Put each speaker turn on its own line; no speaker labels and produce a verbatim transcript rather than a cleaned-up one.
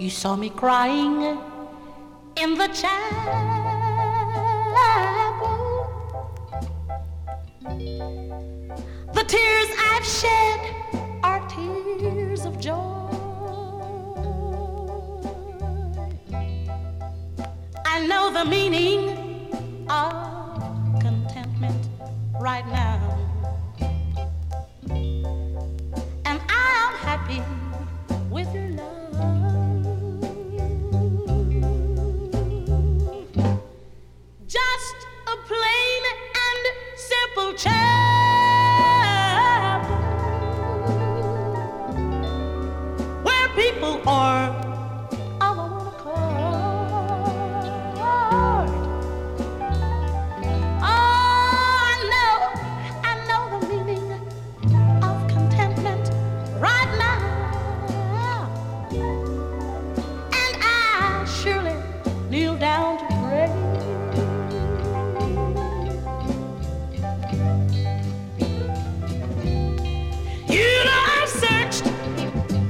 You saw me crying in the chapel. The tears I've shed are tears of joy. I know the meaning